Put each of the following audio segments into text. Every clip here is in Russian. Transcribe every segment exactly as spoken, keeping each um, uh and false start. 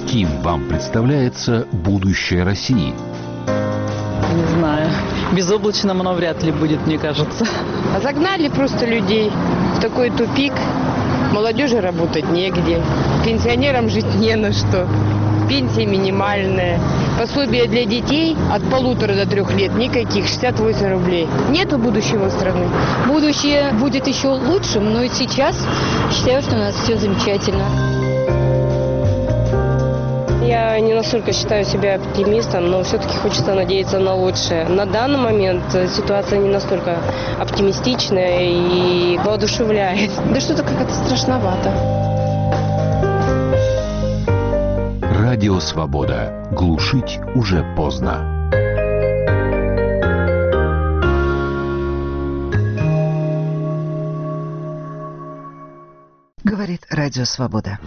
Каким вам представляется будущее России? Не знаю. Безоблачным оно вряд ли будет, мне кажется. А загнали просто людей в такой тупик. Молодежи работать негде. Пенсионерам жить не на что. Пенсия минимальная. Пособие для детей от полутора до трех лет никаких, шестьдесят восемь рублей. Нету будущего страны. Будущее будет еще лучшим, но и сейчас считаю, что у нас все замечательно. Я не настолько считаю себя оптимистом, но все-таки хочется надеяться на лучшее. На данный момент ситуация не настолько оптимистичная и воодушевляет. Да что-то как-то страшновато. Радио «Свобода». Глушить уже поздно. Говорит Радио «Свобода».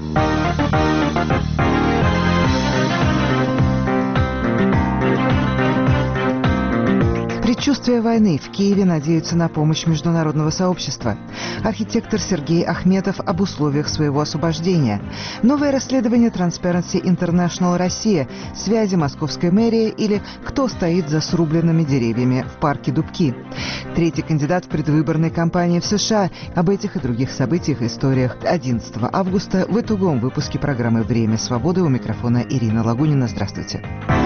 Предчувствие войны в Киеве надеются на помощь международного сообщества. Архитектор Сергей Ахметов об условиях своего освобождения. Новое расследование Transparency International Россия, связи московской мэрии или кто стоит за срубленными деревьями в парке Дубки. Третий кандидат в предвыборной кампании в США. Об этих и других событиях и историях одиннадцатого августа в итоговом выпуске программы «Время свободы». У микрофона Ирина Лагунина. Здравствуйте.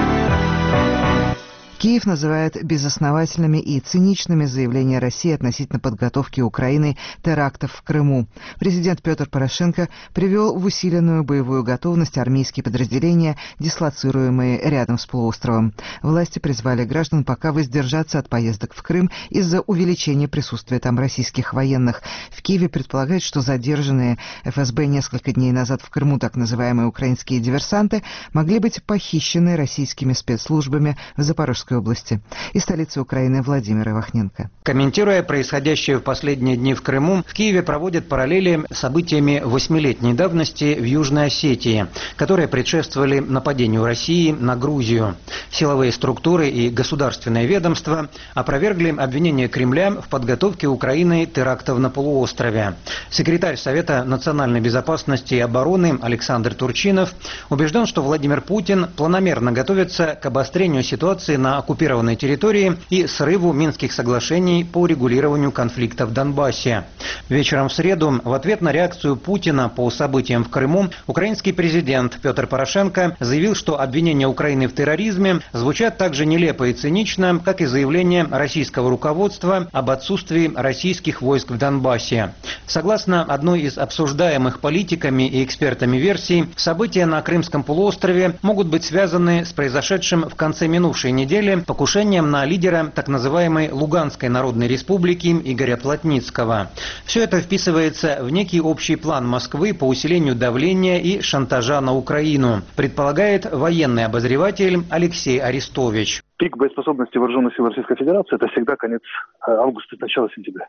Киев называет безосновательными и циничными заявления России относительно подготовки Украины терактов в Крыму. Президент Петр Порошенко привел в усиленную боевую готовность армейские подразделения, дислоцируемые рядом с полуостровом. Власти призвали граждан пока воздержаться от поездок в Крым из-за увеличения присутствия там российских военных. В Киеве предполагают, что задержанные эф эс бэ несколько дней назад в Крыму так называемые украинские диверсанты могли быть похищены российскими спецслужбами в Запорожской области. Из столицы Украины Владимир Ивахненко. Комментируя происходящее в последние дни в Крыму, в Киеве проводят параллели с событиями восьмилетней давности в Южной Осетии, которые предшествовали нападению России на Грузию. Силовые структуры и государственные ведомства опровергли обвинения Кремля в подготовке Украины терактов на полуострове. Секретарь Совета национальной безопасности и обороны Александр Турчинов убежден, что Владимир Путин планомерно готовится к обострению ситуации на оккупированной территории и срыву Минских соглашений по урегулированию конфликта в Донбассе. Вечером в среду, в ответ на реакцию Путина по событиям в Крыму, украинский президент Петр Порошенко заявил, что обвинения Украины в терроризме звучат так же нелепо и цинично, как и заявление российского руководства об отсутствии российских войск в Донбассе. Согласно одной из обсуждаемых политиками и экспертами версий, события на Крымском полуострове могут быть связаны с произошедшим в конце минувшей недели покушением на лидера так называемой Луганской Народной Республики Игоря Плотницкого. Все это вписывается в некий общий план Москвы по усилению давления и шантажа на Украину, предполагает военный обозреватель Алексей Арестович. Пик боеспособности вооруженных сил Российской Федерации – это всегда конец августа, начало сентября.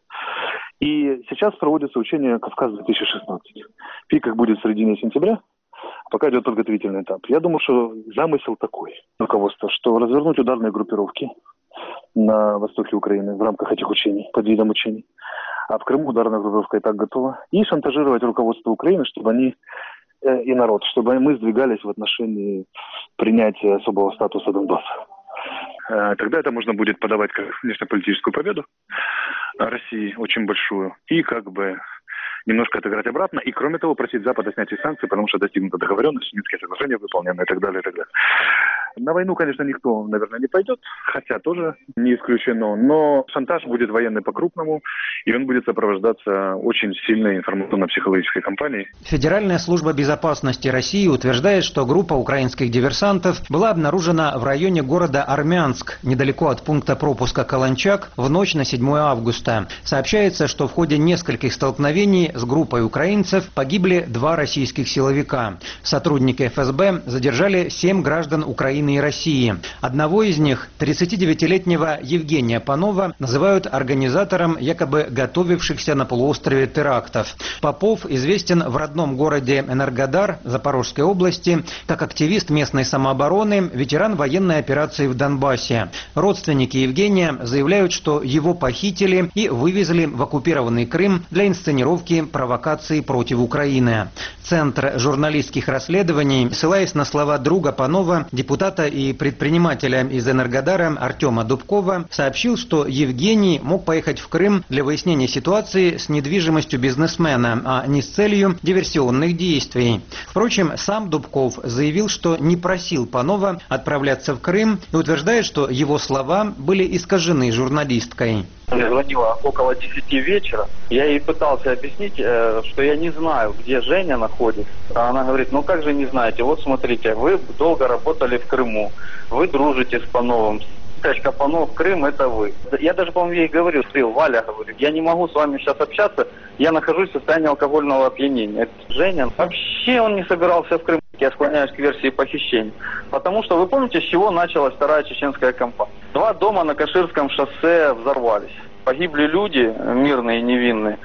И сейчас проводится учение «Кавказ-две тысячи шестнадцать». Пик их будет в середине сентября. Пока идет подготовительный этап. Я думаю, что замысел такой руководства, что развернуть ударные группировки на востоке Украины в рамках этих учений, под видом учений. А в Крыму ударная группировка и так готова. И шантажировать руководство Украины, чтобы они э, и народ, чтобы мы сдвигались в отношении принятия особого статуса Донбасса. Э, тогда это можно будет подавать как внешнеполитическую победу России, очень большую, и как бы немножко отыграть обратно, и кроме того просить Запада снять санкции, потому что достигнута договоренность, Минские соглашения выполнены и так далее, и так далее. На войну, конечно, никто, наверное, не пойдет, хотя тоже не исключено, но шантаж будет военный по-крупному, и он будет сопровождаться очень сильной информационно-психологической кампанией. Федеральная служба безопасности России утверждает, что группа украинских диверсантов была обнаружена в районе города Армянск, недалеко от пункта пропуска Каланчак, в ночь на седьмое августа. Сообщается, что в ходе нескольких столкновений с группой украинцев погибли два российских силовика. Сотрудники эф эс бэ задержали семь граждан Украины и России. Одного из них, тридцатидевятилетнего Евгения Панова, называют организатором якобы готовившихся на полуострове терактов. Попов известен в родном городе Энергодар Запорожской области как активист местной самообороны, ветеран военной операции в Донбассе. Родственники Евгения заявляют, что его похитили и вывезли в оккупированный Крым для инсценировки провокации против Украины. Центр журналистских расследований, ссылаясь на слова друга Панова, депутата и предпринимателя из Энергодара Артема Дубкова, сообщил, что Евгений мог поехать в Крым для выяснения ситуации с недвижимостью бизнесмена, а не с целью диверсионных действий. Впрочем, сам Дубков заявил, что не просил Панова отправляться в Крым и утверждает, что его слова были искажены журналисткой. Мне звонила около десяти вечера. Я ей пытался объяснить, что я не знаю, где Женя находится. А она говорит, ну как же не знаете? Вот смотрите, вы долго работали в Крыму, вы дружите с Пановым. Качка Панов, Крым, это вы. Я даже, по-моему, ей говорил, Валя, говорю, я не могу с вами сейчас общаться, я нахожусь в состоянии алкогольного опьянения. Это Женя, вообще он не собирался в Крым. Я склоняюсь к версии похищения. Потому что вы помните, с чего началась вторая чеченская кампания? Два дома на Каширском шоссе взорвались. Погибли люди, мирные и невинные.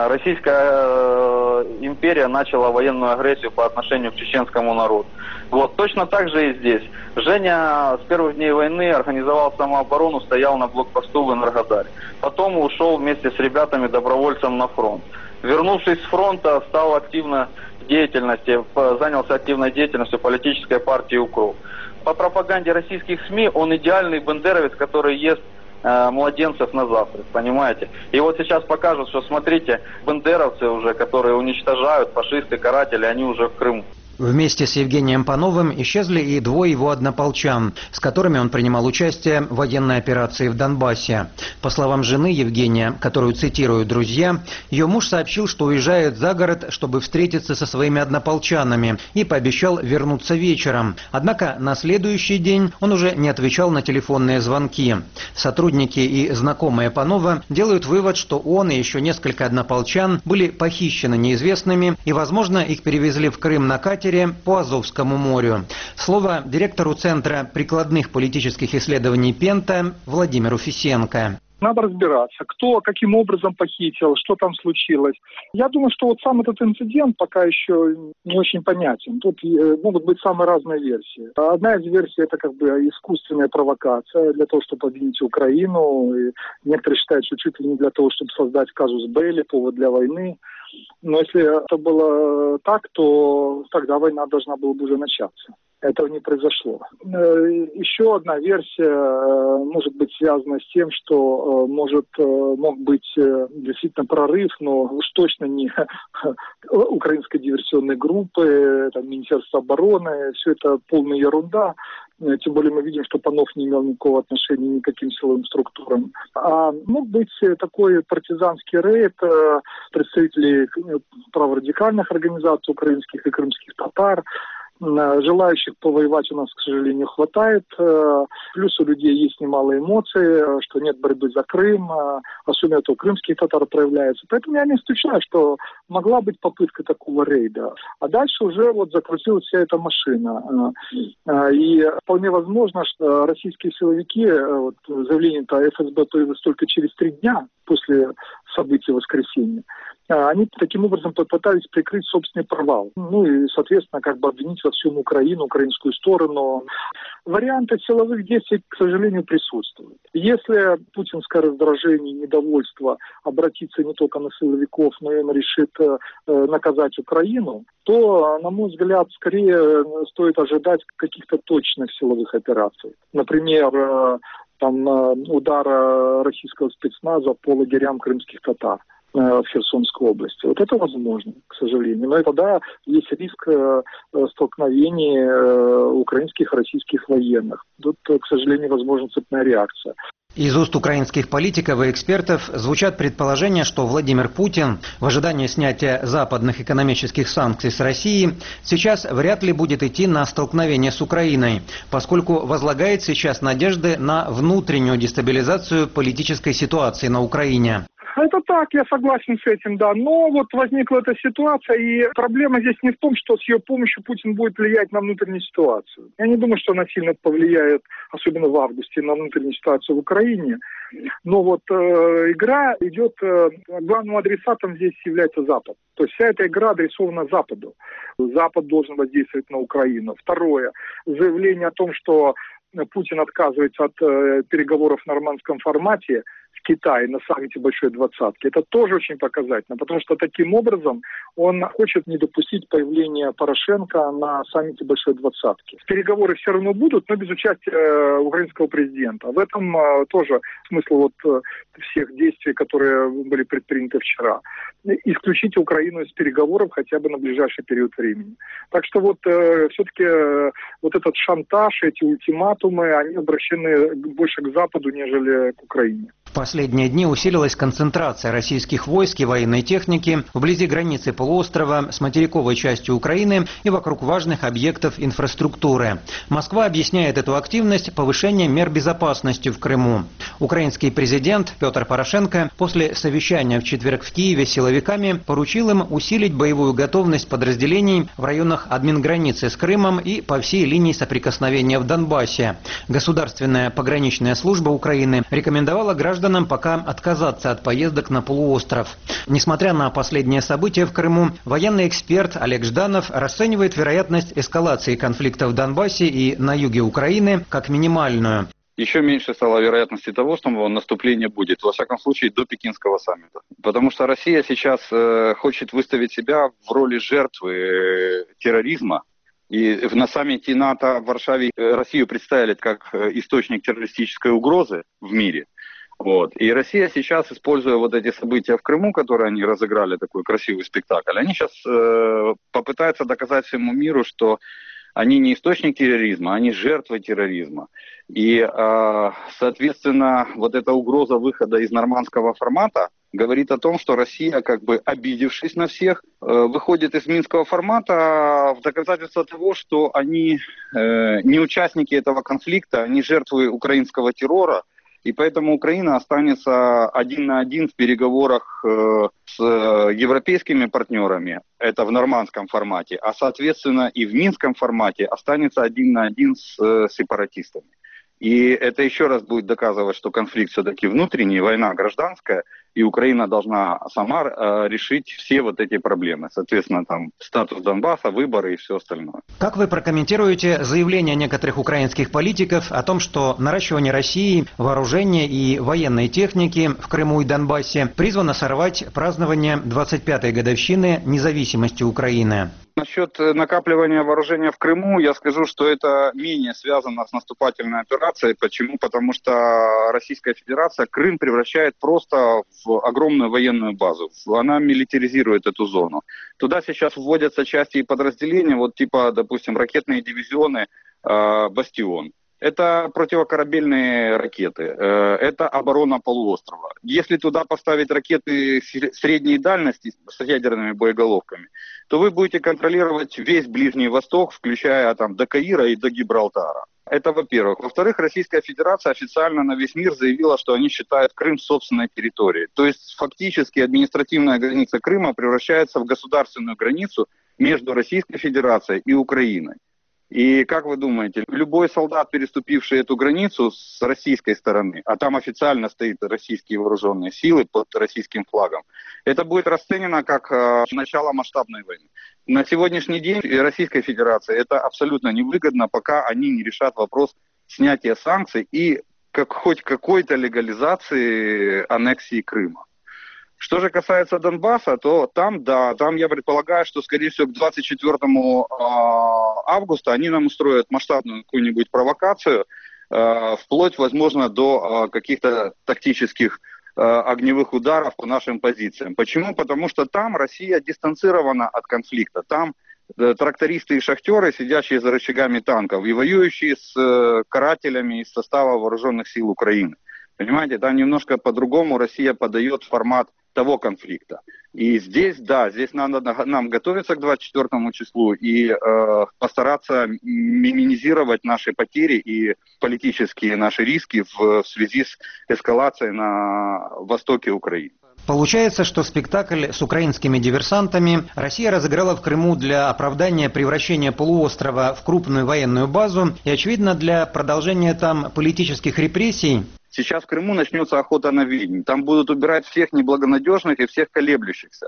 Российская империя начала военную агрессию по отношению к чеченскому народу. Вот, точно так же и здесь. Женя с первых дней войны организовал самооборону, стоял на блокпосту в Энергодаре. Потом ушел вместе с ребятами добровольцем на фронт. Вернувшись с фронта, стал активно деятельности, занялся активной деятельностью политической партии «Укроп». По пропаганде российских СМИ он идеальный бандеровец, который ест э, младенцев на завтрак, понимаете? И вот сейчас покажут, что смотрите, бандеровцы уже, которые уничтожают, фашисты, каратели, они уже в Крыму. Вместе с Евгением Пановым исчезли и двое его однополчан, с которыми он принимал участие в военной операции в Донбассе. По словам жены Евгения, которую цитируют друзья, ее муж сообщил, что уезжает за город, чтобы встретиться со своими однополчанами, и пообещал вернуться вечером. Однако на следующий день он уже не отвечал на телефонные звонки. Сотрудники и знакомые Панова делают вывод, что он и еще несколько однополчан были похищены неизвестными, и, возможно, их перевезли в Крым на катере по Азовскому морю. Слово директору Центра прикладных политических исследований Пента Владимиру Фисенко. Надо разбираться, кто каким образом похитил, что там случилось. Я думаю, что вот сам этот инцидент пока еще не очень понятен. Тут могут быть самые разные версии. Одна из версий — это как бы искусственная провокация для того, чтобы обвинить Украину. И некоторые считают, что чуть ли не для того, чтобы создать казус белли, повод для войны. Но если это было так, то тогда война должна была бы уже начаться. Этого не произошло. Еще одна версия может быть связана с тем, что может мог быть действительно прорыв, но уж точно не украинской диверсионной группы, там, Министерства обороны. Все это полная ерунда. Тем более мы видим, что Панов не имел никакого отношения ни к каким силовым структурам. А мог быть такой партизанский рейд представителей праворадикальных организаций украинских и крымских татар. Желающих повоевать у нас, к сожалению, хватает. Плюс у людей есть немало эмоций, что нет борьбы за Крым, особенно это у крымских татар проявляется. Поэтому я не исключаю, что могла быть попытка такого рейда. А дальше уже вот закрутилась вся эта машина. И вполне возможно, что российские силовики, вот, заявление-то эф эс бэ появилось только через три дня после событий воскресенья, они таким образом попытались прикрыть собственный провал. Ну и, соответственно, как бы обвинить во всем Украину, украинскую сторону. Варианты силовых действий, к сожалению, присутствуют. Если путинское раздражение, недовольство обратится не только на силовиков, но и он решит э, наказать Украину, то, на мой взгляд, скорее стоит ожидать каких-то точных силовых операций. Например, э, там, э, удара российского спецназа по лагерям крымских татар в Херсонской области. Вот это возможно, к сожалению. Но это, да, есть риск столкновений украинских и российских военных. Тут, к сожалению, возможна цепная реакция. Из уст украинских политиков и экспертов звучат предположения, что Владимир Путин в ожидании снятия западных экономических санкций с Россией сейчас вряд ли будет идти на столкновение с Украиной, поскольку возлагает сейчас надежды на внутреннюю дестабилизацию политической ситуации на Украине. Это так, я согласен с этим, да. Но вот возникла эта ситуация, и проблема здесь не в том, что с ее помощью Путин будет влиять на внутреннюю ситуацию. Я не думаю, что она сильно повлияет, особенно в августе, на внутреннюю ситуацию в Украине. Но вот э, игра идет, э, главным адресатом здесь является Запад. То есть вся эта игра адресована Западу. Запад должен воздействовать на Украину. Второе, заявление о том, что Путин отказывается от э, переговоров в нормандском формате, в Китае на саммите Большой Двадцатки. Это тоже очень показательно, потому что таким образом он хочет не допустить появления Порошенко на саммите Большой Двадцатки. Переговоры все равно будут, но без участия э, украинского президента. В этом э, тоже смысл вот э, всех действий, которые были предприняты вчера. Исключить Украину из переговоров хотя бы на ближайший период времени. Так что вот э, все-таки э, вот этот шантаж, эти ультиматумы, они обращены больше к Западу, нежели к Украине. В последние дни усилилась концентрация российских войск и военной техники вблизи границы полуострова с материковой частью Украины и вокруг важных объектов инфраструктуры. Москва объясняет эту активность повышением мер безопасности в Крыму. Украинский президент Петр Порошенко после совещания в четверг в Киеве с силовиками поручил им усилить боевую готовность подразделений в районах админграницы с Крымом и по всей линии соприкосновения в Донбассе. Государственная пограничная служба Украины рекомендовала гражданам пока отказаться от поездок на полуостров. Несмотря на последние события в Крыму, военный эксперт Олег Жданов расценивает вероятность эскалации конфликта в Донбассе и на юге Украины как минимальную. Еще меньше стало вероятности того, что наступление будет, во всяком случае, до Пекинского саммита. Потому что Россия сейчас э, хочет выставить себя в роли жертвы э, терроризма. И на саммите НАТО в Варшаве Россию представили как источник террористической угрозы в мире. Вот. И Россия сейчас, используя вот эти события в Крыму, которые они разыграли, такой красивый спектакль, они сейчас э, попытаются доказать всему миру, что они не источник терроризма, они жертвы терроризма. И, э, соответственно, вот эта угроза выхода из нормандского формата говорит о том, что Россия, как бы обидевшись на всех, э, выходит из Минского формата в доказательство того, что они э, не участники этого конфликта, они жертвы украинского террора. И поэтому Украина останется один на один в переговорах э, с э, европейскими партнерами, это в нормандском формате, а соответственно и в минском формате останется один на один с э, сепаратистами. И это еще раз будет доказывать, что конфликт все-таки внутренний, война гражданская, и Украина должна сама э, решить все вот эти проблемы. Соответственно, там статус Донбасса, выборы и все остальное. Как вы прокомментируете заявление некоторых украинских политиков о том, что наращивание России вооружения и военной техники в Крыму и Донбассе призвано сорвать празднование двадцать пятой годовщины независимости Украины? Насчет накапливания вооружения в Крыму, я скажу, что это менее связано с наступательной операцией. Почему? Потому что Российская Федерация Крым превращает просто в огромную военную базу. Она милитаризирует эту зону. Туда сейчас вводятся части и подразделения, вот типа, допустим, ракетные дивизионы э, «Бастион». Это противокорабельные ракеты, это оборона полуострова. Если туда поставить ракеты средней дальности с ядерными боеголовками, то вы будете контролировать весь Ближний Восток, включая там до Каира и до Гибралтара. Это во-первых. Во-вторых, Российская Федерация официально на весь мир заявила, что они считают Крым собственной территорией. То есть фактически административная граница Крыма превращается в государственную границу между Российской Федерацией и Украиной. И как вы думаете, любой солдат, переступивший эту границу с российской стороны, а там официально стоят российские вооруженные силы под российским флагом, это будет расценено как э, начало масштабной войны. На сегодняшний день Российской Федерации это абсолютно невыгодно, пока они не решат вопрос снятия санкций и как, хоть какой-то легализации аннексии Крыма. Что же касается Донбасса, то там, да, там я предполагаю, что, скорее всего, к двадцать четвёртому августа они нам устроят масштабную какую-нибудь провокацию, вплоть, возможно, до каких-то тактических огневых ударов по нашим позициям. Почему? Потому что там Россия дистанцирована от конфликта. Там трактористы и шахтеры, сидящие за рычагами танков и воюющие с карателями из состава вооруженных сил Украины. Понимаете, там немножко по-другому Россия подает формат того конфликта. И здесь, да, здесь надо нам готовиться к двадцать четвёртому числу и э, постараться минимизировать наши потери и политические наши риски в, в связи с эскалацией на востоке Украины. Получается, что спектакль с украинскими диверсантами Россия разыграла в Крыму для оправдания превращения полуострова в крупную военную базу и, очевидно, для продолжения там политических репрессий. Сейчас в Крыму начнется охота на ведьм. Там будут убирать всех неблагонадежных и всех колеблющихся.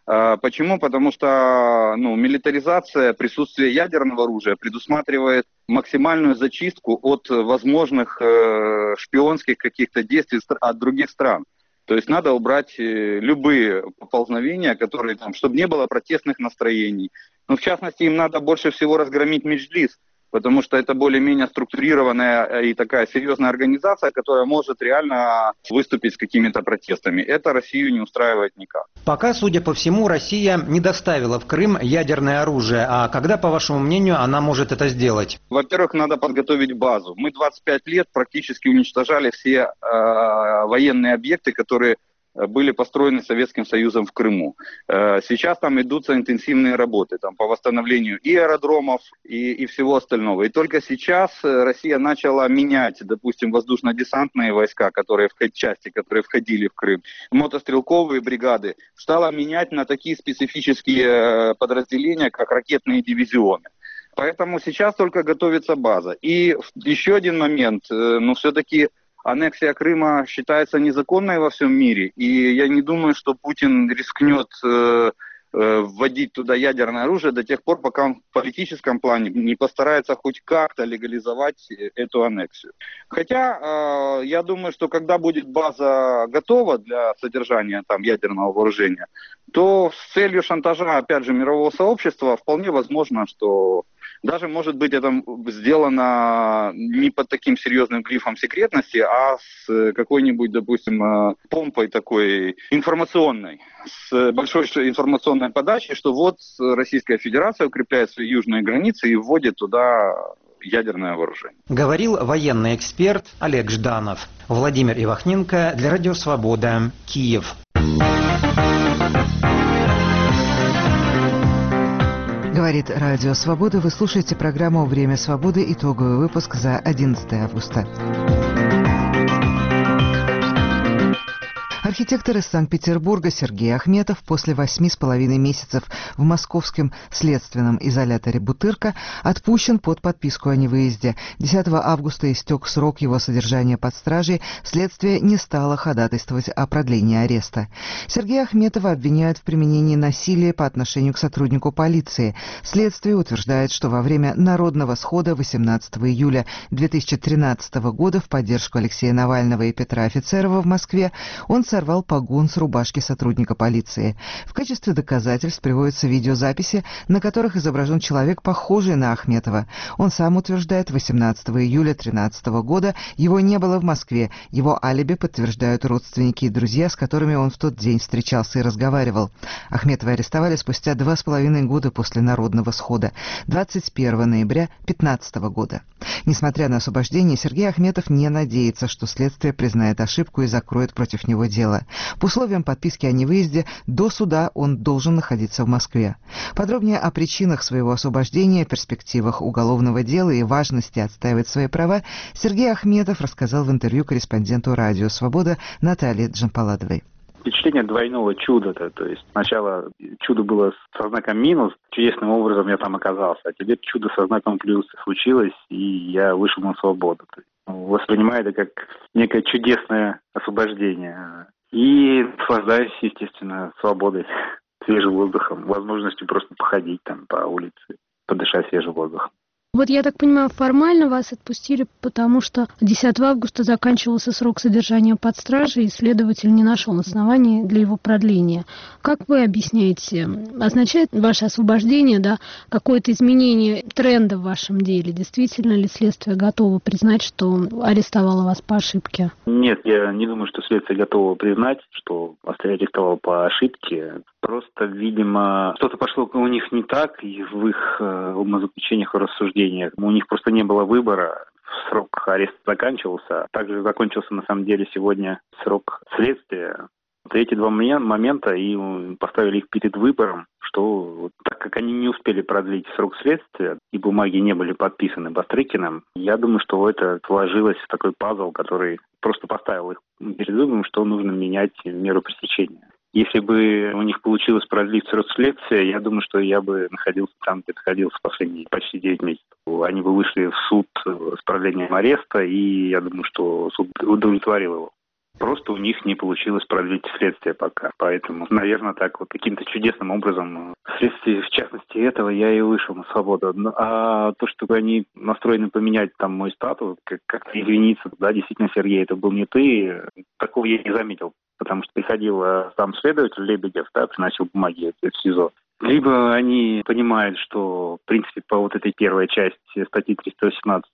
Почему? Потому что ну, милитаризация, присутствие ядерного оружия предусматривает максимальную зачистку от возможных э, шпионских каких-то действий от других стран. То есть надо убрать любые поползновения, которые там, чтобы не было протестных настроений. Но в частности им надо больше всего разгромить Меджлис, потому что это более-менее структурированная и такая серьезная организация, которая может реально выступить с какими-то протестами. Это Россию не устраивает никак. Пока, судя по всему, Россия не доставила в Крым ядерное оружие. А когда, по вашему мнению, она может это сделать? Во-первых, надо подготовить базу. Мы двадцать пять лет практически уничтожали все э, военные объекты, которые были построены Советским Союзом в Крыму. Сейчас там идутся интенсивные работы там, по восстановлению и аэродромов, и, и всего остального. И только сейчас Россия начала менять, допустим, воздушно-десантные войска, которые в части, которые входили в Крым, мотострелковые бригады, стала менять на такие специфические подразделения, как ракетные дивизионы. Поэтому сейчас только готовится база. И еще один момент, ну все-таки аннексия Крыма считается незаконной во всем мире, и я не думаю, что Путин рискнет э, э, вводить туда ядерное оружие до тех пор, пока он в политическом плане не постарается хоть как-то легализовать эту аннексию. Хотя э, я думаю, что когда будет база готова для содержания там, ядерного вооружения, то с целью шантажа, опять же, мирового сообщества вполне возможно, что даже, может быть, это сделано не под таким серьезным грифом секретности, а с какой-нибудь, допустим, помпой такой информационной, с большой информационной подачей, что вот Российская Федерация укрепляет свои южные границы и вводит туда ядерное вооружение. Говорил военный эксперт Олег Жданов. Владимир Ивахненко для Радио Свобода, Киев. Говорит Радио Свобода. Вы слушаете программу «Время свободы». Итоговый выпуск за одиннадцатое августа. Архитектор из Санкт-Петербурга Сергей Ахметов после восьми с половиной месяцев в московском следственном изоляторе «Бутырка» отпущен под подписку о невыезде. десятого августа истек срок его содержания под стражей. Следствие не стало ходатайствовать о продлении ареста. Сергея Ахметова обвиняют в применении насилия по отношению к сотруднику полиции. Следствие утверждает, что во время народного схода восемнадцатого июля две тысячи тринадцатого года в поддержку Алексея Навального и Петра Офицерова в Москве он сорвал погон с рубашки сотрудника полиции. В качестве доказательств приводятся видеозаписи, на которых изображен человек, похожий на Ахметова. Он сам утверждает, восемнадцатого июля две тысячи тринадцатого года его не было в Москве. Его алиби подтверждают родственники и друзья, с которыми он в тот день встречался и разговаривал. Ахметова арестовали спустя два с половиной года после народного схода, двадцать первого ноября две тысячи пятнадцатого года. Несмотря на освобождение, Сергей Ахметов не надеется, что следствие признает ошибку и закроет против него дело. По условиям подписки о невыезде до суда он должен находиться в Москве. Подробнее о причинах своего освобождения, перспективах уголовного дела и важности отстаивать свои права Сергей Ахметов рассказал в интервью корреспонденту Радио Свобода Наталье Джампаладовой. Впечатление двойного чуда-то. То есть сначала чудо было со знаком минус, чудесным образом я там оказался, а теперь чудо со знаком плюс случилось, и я вышел на свободу. Воспринимаю это как некое чудесное освобождение. И наслаждаюсь, естественно, свободой, свежим воздухом, возможностью просто походить там по улице, подышать свежим воздухом. Вот я так понимаю, формально вас отпустили, потому что десятого августа заканчивался срок содержания под стражей, и следователь не нашел оснований для его продления. Как вы объясняете, означает ваше освобождение, да, какое-то изменение тренда в вашем деле? Действительно ли следствие готово признать, что арестовало вас по ошибке? Нет, я не думаю, что следствие готово признать, что арестовало по ошибке. Просто, видимо, что-то пошло у них не так и в их э, умозаключениях и рассуждениях. У них просто не было выбора. Срок ареста заканчивался. Также закончился, на самом деле, сегодня срок следствия. Вот эти два момента и поставили их перед выбором, что так как они не успели продлить срок следствия и бумаги не были подписаны Бастрыкиным, я думаю, что это сложилось в такой пазл, который просто поставил их перед выбором, что нужно менять меру пресечения. Если бы у них получилось продлить срок следствия, я думаю, что я бы находился там, где находился последние почти девять месяцев. Они бы вышли в суд с продлением ареста, и я думаю, что суд удовлетворил его. Просто у них не получилось продлить следствие пока. Поэтому, наверное, так вот каким-то чудесным образом вследствие, в частности, этого я и вышел на свободу. А то, что они настроены поменять там мой статус, как- как-то извиниться, да, действительно, Сергей, это был не ты, такого я не заметил. Потому что приходил э, сам следователь Лебедев, да, приносил бумаги в СИЗО. Либо они понимают, что, в принципе, по вот этой первой части статьи триста восемнадцать,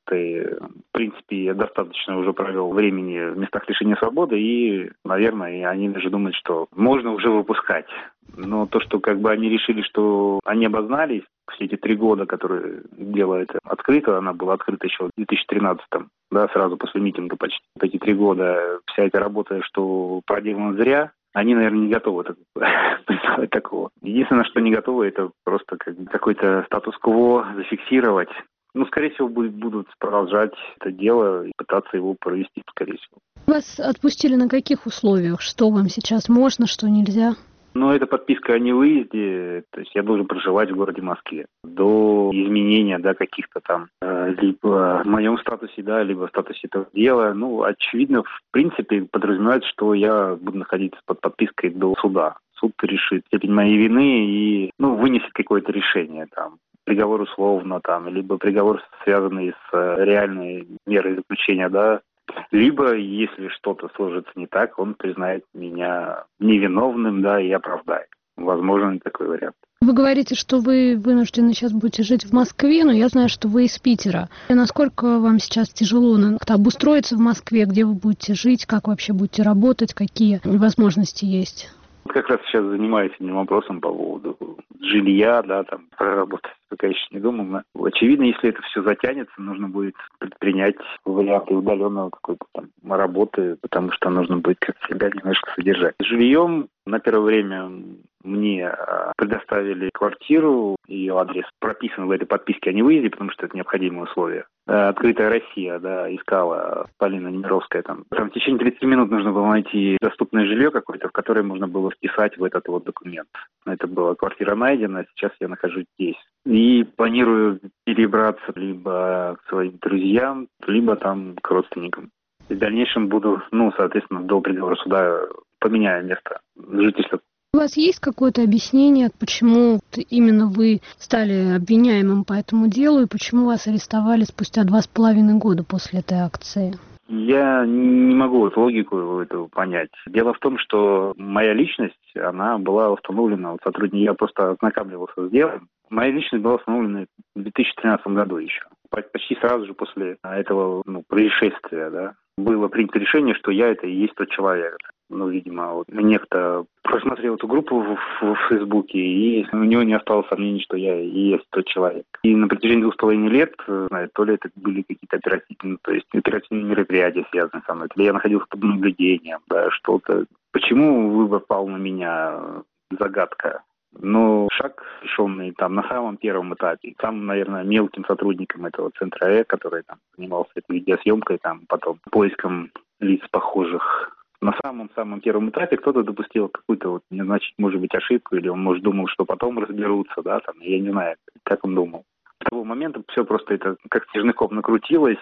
в принципе, я достаточно уже провел времени в местах лишения свободы, и, наверное, и они даже думают, что можно уже выпускать. Но то, что как бы они решили, что они обознались, все эти три года, которые дело это открыто, она была открыта еще в две тысячи тринадцатом, да, сразу после митинга почти. Вот эти три года вся эта работа, что проделана зря, они, наверное, не готовы так, представить такого. Единственное, что не готовы, это просто как бы какой-то статус-кво зафиксировать. Ну, скорее всего, будет, будут продолжать это дело и пытаться его провести, скорее всего. Вас отпустили на каких условиях? Что вам сейчас можно, что нельзя? Но это подписка о невыезде, то есть я должен проживать в городе Москве до изменения, да, каких-то там, э, либо в моем статусе, да, либо в статусе этого дела. Ну, очевидно, в принципе, подразумевает, что я буду находиться под подпиской до суда. Суд решит степень моей вины и, ну, вынесет какое-то решение, там, приговор условно, там, либо приговор, связанный с э, реальной мерой заключения, да. Либо, если что-то сложится не так, он признает меня невиновным, да, и оправдает. Возможно, такой вариант. Вы говорите, что вы вынуждены сейчас будете жить в Москве, но я знаю, что вы из Питера. И насколько вам сейчас тяжело как-то обустроиться в Москве, где вы будете жить, как вообще будете работать, какие возможности есть? Как раз сейчас занимаюсь этим вопросом по поводу жилья, да, там, проработать, пока еще не думал. Но, очевидно, если это все затянется, нужно будет предпринять варианты удаленного какой-то там работы, потому что нужно будет как-то себя немножко содержать. С жильем на первое время мне предоставили квартиру, ее адрес прописан в этой подписке о невыезде, потому что это необходимое условие. Открытая Россия, да, искала Полина Немировская там. Там в течение тридцати минут нужно было найти доступное жилье какое-то, в которое можно было вписать в этот вот документ. Это была квартира найдена, сейчас я нахожусь здесь. И планирую перебраться либо к своим друзьям, либо там к родственникам. И в дальнейшем буду, ну, соответственно, до приговора суда поменяю место жительства. У вас есть какое-то объяснение, почему именно вы стали обвиняемым по этому делу и почему вас арестовали спустя два с половиной года после этой акции? Я не могу вот логику этого понять. Дело в том, что моя личность, она была установлена, вот сотрудник, я просто ознакомливался с делом. Моя личность была установлена в две тысячи тринадцатом году еще. Почти сразу же после этого, ну, происшествия, да, было принято решение, что я это и есть тот человек. Ну, видимо, вот некто просмотрел эту группу в, в, в Фейсбуке, и у него не осталось сомнений, что я и есть тот человек. И на протяжении двух с половиной лет, знаю, то ли это были какие-то оперативные, то есть оперативные мероприятия, связанные со мной, то ли я находился под наблюдением, да, что-то. Почему выбор пал на меня? Загадка. Но шаг, решенный там на самом первом этапе, самым, наверное, мелким сотрудником этого центра Э, который там занимался этой видеосъемкой, там потом поиском лиц похожих. На самом-самом первом этапе кто-то допустил какую-то, вот, не значит, может быть, ошибку, или он, может, думал, что потом разберутся, да, там, я не знаю, как он думал. С того момента все просто это как снежный накрутилось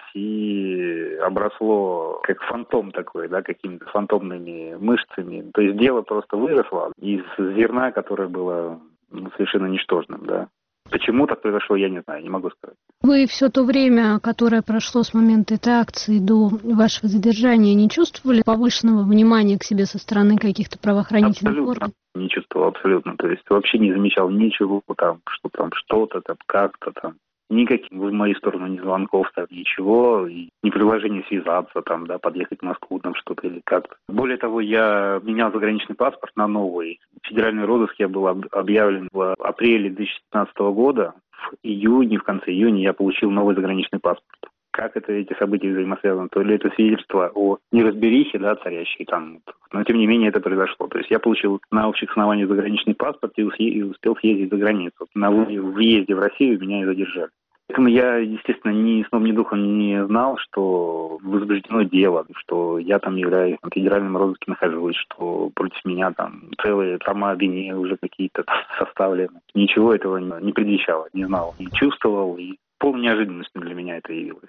и обросло как фантом такой, да, какими-то фантомными мышцами. То есть дело просто выросло из зерна, которое было, ну, совершенно ничтожным, да. Почему так произошло, я не знаю, не могу сказать. Вы все то время, которое прошло с момента этой акции до вашего задержания, не чувствовали повышенного внимания к себе со стороны каких-то правоохранительных абсолютно органов? Не чувствовал абсолютно. То есть вообще не замечал ничего там, что там что-то там, как-то там. Никаких в мою сторону ни звонков, там, ничего, и ни предложения связаться, там, да, подъехать в Москву, там, что-то или как-то. Более того, я менял заграничный паспорт на новый. Федеральный розыск я был объявлен в апреле две тысячи пятнадцатого года. В июне, в конце июня я получил новый заграничный паспорт. Как это, эти события взаимосвязаны? То ли это свидетельство о неразберихе, да, царящей там, но тем не менее это произошло. То есть я получил на общих основаниях заграничный паспорт и успел съездить за границу. На въезде в Россию меня и задержали. Поэтому я, естественно, ни сном, ни духом не знал, что возбуждено дело, что я там являюсь в федеральном розыске нахожусь, что против меня там целые тома обвинения уже какие-то составлены. Ничего этого не предвещало, не знал, не чувствовал. И полной неожиданностью для меня это явилось.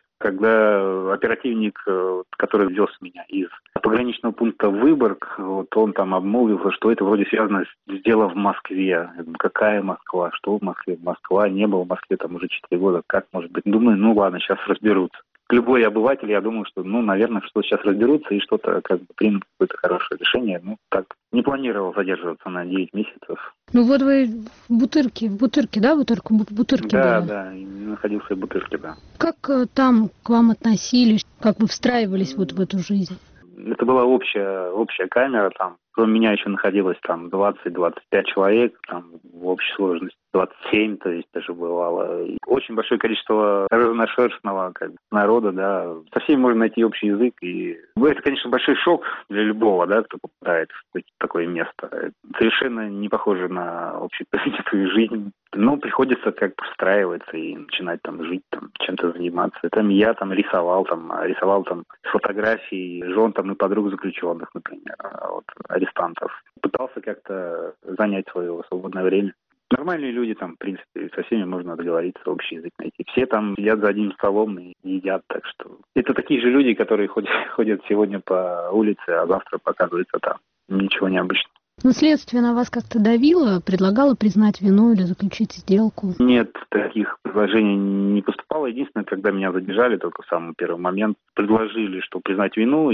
Когда оперативник, который вез меня из пограничного пункта Выборг, вот он там обмолвился, что это вроде связано с делом в Москве. Я думаю, какая Москва? Что в Москве? Москва не было в Москве там уже четыре года. Как может быть? Думаю, ну ладно, сейчас разберутся. Любой обыватель, я думаю, что, ну, наверное, что сейчас разберутся и что-то как бы примут какое-то хорошее решение. Ну, так, не планировал задерживаться на девять месяцев. Ну вот вы в Бутырке, в Бутырке, да, Бутырку, в Бутырке Да, были? да, находился в Бутырке, да. Как э, там к вам относились, как вы встраивались вот в эту жизнь? Это была общая, общая камера, там, кроме меня еще находилось там двадцать-двадцать пять человек, там, в общей сложности двадцать семь, то есть даже бывало. И очень большое количество разношерстного как бы, народа, да, со всеми можно найти общий язык, и ну, это, конечно, большой шок для любого, да, кто попадает в такое место. Это совершенно не похоже на общепринятую жизнь. Ну, приходится как бы встраиваться и начинать там жить, там, чем-то заниматься. Там я там рисовал, там, рисовал там фотографии жен там и подруг заключенных, например, вот, арестантов. Пытался как-то занять свое свободное время. Нормальные люди там, в принципе, со всеми можно договориться, общий язык найти. Все там сидят за одним столом и едят, так что... Это такие же люди, которые ходят, ходят сегодня по улице, а завтра показываются там. Ничего необычного. Но следствие на вас как-то давило, предлагало признать вину или заключить сделку? Нет, таких предложений не поступало. Единственное, когда меня задержали, только в самый первый момент, предложили, что признать вину,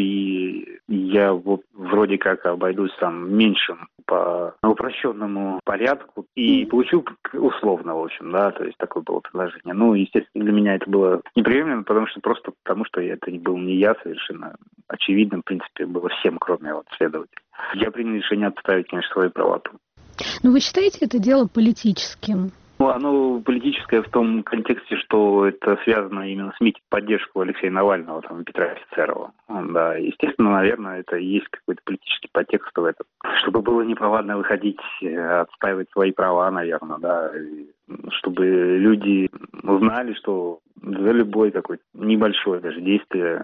и я вот вроде как обойдусь там меньшим по упрощенному порядку и получил условно, в общем, да, то есть такое было предложение. Ну, естественно, для меня это было неприемлемо, потому что просто потому, что это был не я совершенно. Очевидно, в принципе, было всем, кроме вот следователя. Я принял решение отставить, конечно, свою правоту. Но вы считаете это дело политическим? Ну, оно политическое в том контексте, что это связано именно с митингом поддержку Алексея Навального, там, Петра Офицерова. Да, естественно, наверное, это и есть какой-то политический подтекст в этом. Чтобы было неповадно выходить, отстаивать свои права, наверное, да, чтобы люди узнали, что за любое какое-то небольшое даже действие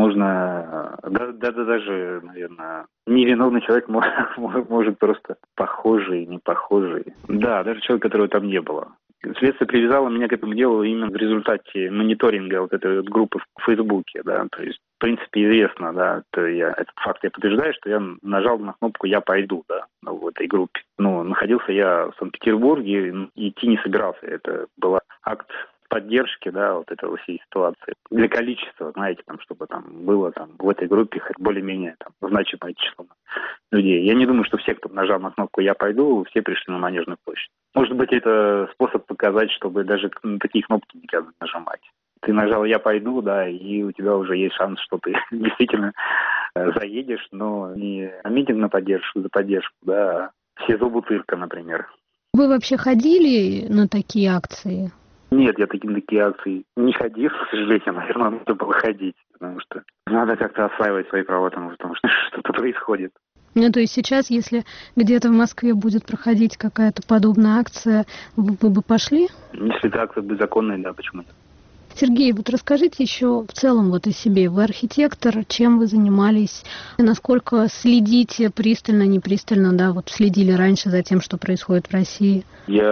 можно, да, да, да даже, наверное, невиновный человек может, может просто похожий, не похожий. Да, даже человек, которого там не было. Следствие привязало меня к этому делу именно в результате мониторинга вот этой вот группы в Фейсбуке, да, то есть, в принципе, известно, да, то я, этот факт я подтверждаю, что я нажал на кнопку «Я пойду», да, в этой группе. Но находился я в Санкт-Петербурге, идти не собирался, это был акт поддержки, да, вот этого всей ситуации. Для количества, знаете, там, чтобы там было там в этой группе хоть более-менее там значимое число людей. Я не думаю, что все, кто нажал на кнопку «Я пойду», все пришли на Манежную площадь. Может быть, это способ показать, чтобы даже на такие кнопки не надо нажимать. Ты нажал «Я пойду», да, и у тебя уже есть шанс, что ты действительно заедешь, но не на митинг на поддержку, за поддержку, да, а в СИЗО Бутырка, например. Вы вообще ходили на такие акции? Нет, я такие, такие акции не ходил, к сожалению, наверное, надо было ходить, потому что надо как-то осваивать свои права, потому что что-то происходит. Ну, то есть сейчас, если где-то в Москве будет проходить какая-то подобная акция, вы, вы бы пошли? Если эта акция будет законной, да, почему нет? Сергей, вот расскажите еще в целом вот о себе. Вы архитектор, чем вы занимались, насколько следите пристально, непристально, да, вот следили раньше за тем, что происходит в России?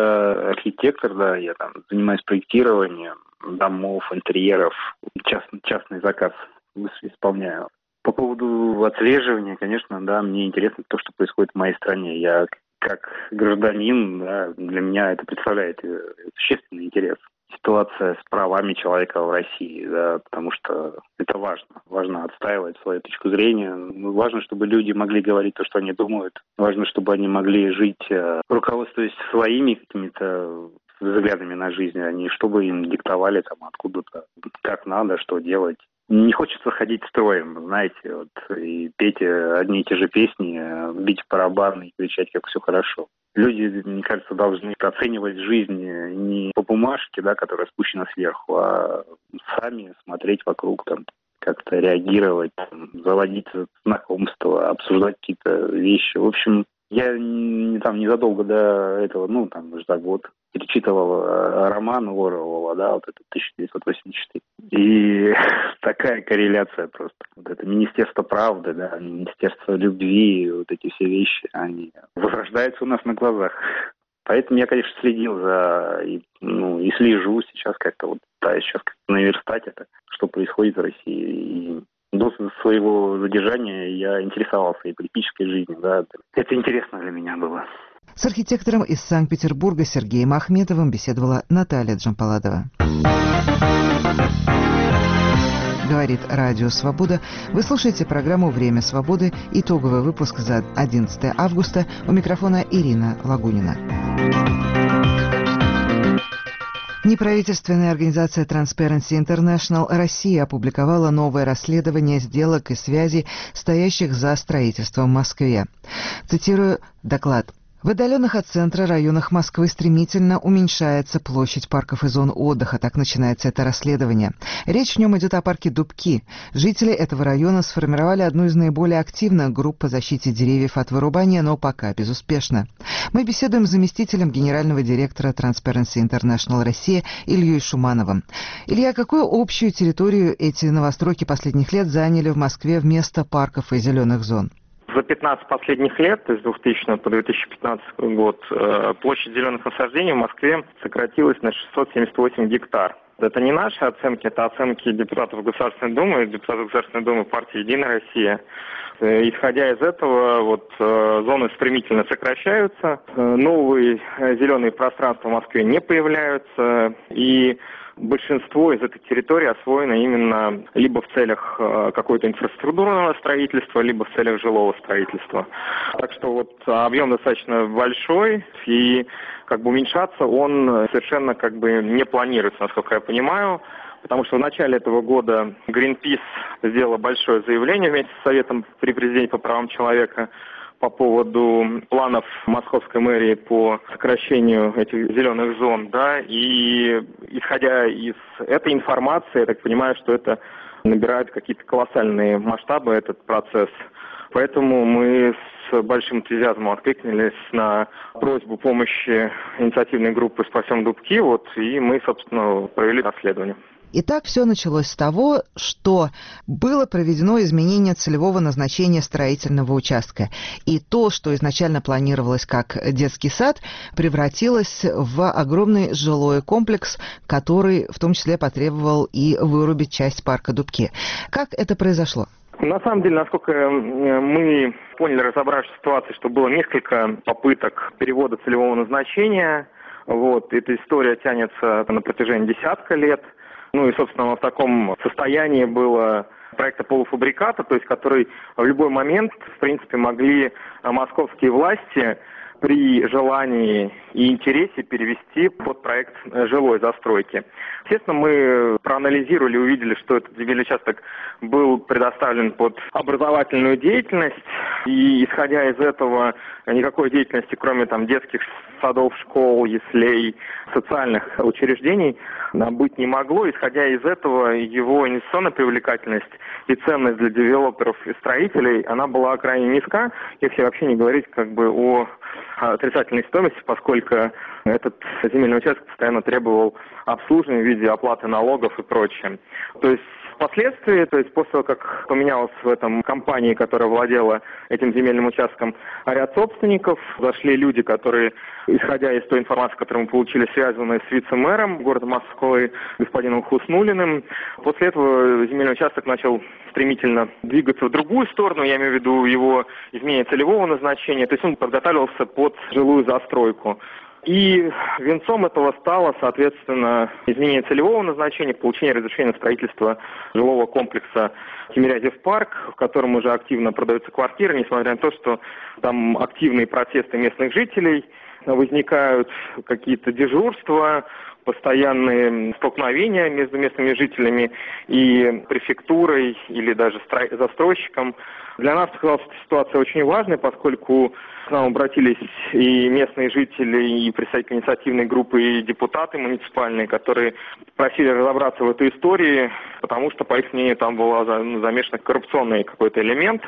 Я архитектор, да, я там занимаюсь проектированием домов, интерьеров, частный, частный заказ исполняю. По поводу отслеживания, конечно, да, мне интересно то, что происходит в моей стране. Я как гражданин, да, для меня это представляет существенный интерес. Ситуация с правами человека в России, да, потому что это важно. Важно отстаивать свою точку зрения. Важно, чтобы люди могли говорить то, что они думают. Важно, чтобы они могли жить, руководствуясь своими какими-то взглядами на жизнь, а не чтобы им диктовали там откуда-то, как надо, что делать. Не хочется ходить строем, знаете, вот, и петь одни и те же песни, бить в барабаны и кричать, как все хорошо. Люди, мне кажется, должны оценивать жизнь не по бумажке, да, которая спущена сверху, а сами смотреть вокруг, там, как-то реагировать, там, заводить знакомства, обсуждать какие-то вещи. В общем, я не, там незадолго до этого, ну, там, уже за год, перечитывал роман Оруэлла, да, вот этот тысяча девятьсот восемьдесят четыре. И такая корреляция просто. Вот это Министерство правды, да, Министерство любви, вот эти все вещи, они возрождаются у нас на глазах. Поэтому я, конечно, следил за, и, ну, и слежу сейчас как-то вот пытаюсь сейчас наверстать это, что происходит в России. И до своего задержания я интересовался и политической жизнью. Да. Это интересно для меня было. С архитектором из Санкт-Петербурга Сергеем Ахметовым беседовала Наталья Джампаладова. Говорит Радио Свобода. Вы слушаете программу «Время свободы». Итоговый выпуск за одиннадцатое августа. У микрофона Ирина Лагунина. Неправительственная организация Transparency International Россия опубликовала новое расследование сделок и связей, стоящих за строительством в Москве. Цитирую доклад. В отдаленных от центра районах Москвы стремительно уменьшается площадь парков и зон отдыха. Так начинается это расследование. Речь в нем идет о парке Дубки. Жители этого района сформировали одну из наиболее активных групп по защите деревьев от вырубания, но пока безуспешно. Мы беседуем с заместителем генерального директора Transparency International Россия Ильей Шумановым. Илья, какую общую территорию эти новостройки последних лет заняли в Москве вместо парков и зеленых зон? За пятнадцать последних лет, то есть с двухтысячного по две тысячи пятнадцатый год, площадь зеленых насаждений в Москве сократилась на шестьсот семьдесят восемь гектар. Это не наши оценки, это оценки депутатов Государственной Думы, депутатов Государственной Думы партии «Единая Россия». Исходя из этого, вот, зоны стремительно сокращаются, новые зеленые пространства в Москве не появляются, и большинство из этой территории освоено именно либо в целях какой-то инфраструктурного строительства, либо в целях жилого строительства. Так что вот объем достаточно большой, и как бы уменьшаться он совершенно как бы не планируется, насколько я понимаю. Потому что в начале этого года Greenpeace сделала большое заявление вместе с Советом при президенте по правам человека по поводу планов московской мэрии по сокращению этих зеленых зон, да, и исходя из этой информации, я так понимаю, что это набирает какие-то колоссальные масштабы, этот процесс. Поэтому мы с большим энтузиазмом откликнулись на просьбу помощи инициативной группы «Спасем Дубки», вот, и мы, собственно, провели расследование. Итак, все началось с того, что было проведено изменение целевого назначения строительного участка. И то, что изначально планировалось как детский сад, превратилось в огромный жилой комплекс, который в том числе потребовал и вырубить часть парка Дубки. Как это произошло? На самом деле, насколько мы поняли, разобравшись в ситуации, что было несколько попыток перевода целевого назначения. Вот, эта история тянется на протяжении десятка лет. Ну и, собственно, в таком состоянии было проекта полуфабриката, то есть который в любой момент, в принципе, могли московские власти при желании и интересе перевести под проект жилой застройки. Естественно, мы проанализировали, увидели, что этот земельный участок был предоставлен под образовательную деятельность, и исходя из этого никакой деятельности, кроме там детских садов, школ, яслей, социальных учреждений, быть не могло. Исходя из этого, его инвестиционная привлекательность и ценность для девелоперов и строителей, она была крайне низка, если вообще не говорить как бы о отрицательной стоимости, поскольку этот земельный участок постоянно требовал обслуживания в виде оплаты налогов и прочее. То есть впоследствии, то есть после того, как поменялась в этом компании, которая владела этим земельным участком, ряд собственников, зашли люди, которые, исходя из той информации, которую мы получили, связанные с вице-мэром города Москвы, господином Хуснуллиным. После этого земельный участок начал стремительно двигаться в другую сторону, я имею в виду его изменение целевого назначения, то есть он подготавливался под жилую застройку. И венцом этого стало, соответственно, изменение целевого назначения, получение разрешения на строительство жилого комплекса Тимирязев парк, в котором уже активно продаются квартиры, несмотря на то, что там активные протесты местных жителей, возникают какие-то дежурства, постоянные столкновения между местными жителями и префектурой или даже застройщиком. Для нас оказалась ситуация очень важной, поскольку к нам обратились и местные жители, и представители инициативной группы, и депутаты муниципальные, которые просили разобраться в этой истории, потому что, по их мнению, там был замешан коррупционный какой-то элемент.